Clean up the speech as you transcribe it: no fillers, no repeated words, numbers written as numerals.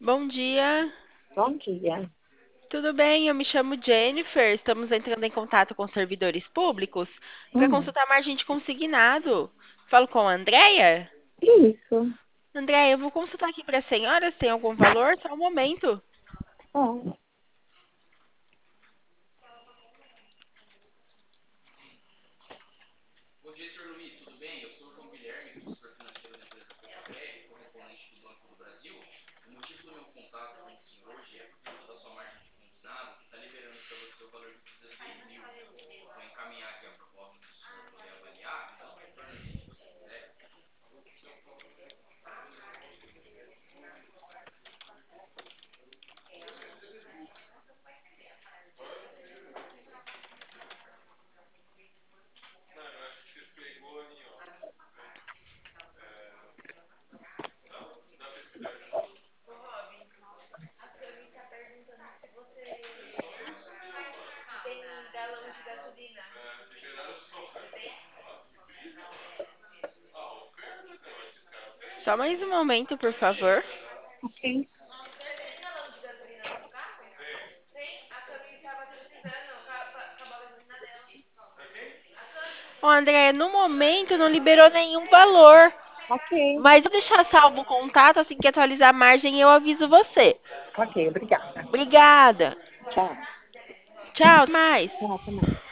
Bom dia, Bom dia. tudo bem? Eu me chamo Jennifer. Estamos entrando em contato com servidores públicos para Hum, consultar margem de consignado. Falo com a Andréia? isso. Andréia, eu vou consultar aqui para a senhora se tem algum valor, só um momento. É, Bom dia, senhor Luiz, tudo bem? Eu sou o João Guilherme, consultor financeiro da empresa ProAgro, correspondente do Banco do Brasil. O motivo do meu contato com o senhor hoje é por conta da sua margem de consignado, que está liberando para você o valor de 16 mil. Vou encaminhar aqui a proposta para o senhor poder avaliar e dar um retorno assim que você quiser. Só mais um momento, por favor. ok. Ô, Andréia, no momento não liberou nenhum valor, Ok, mas vou deixar salvo o contato, assim que atualizar a margem eu aviso você. ok, obrigada. Obrigada. Tchau. Tchau, até mais. Tchau, até mais.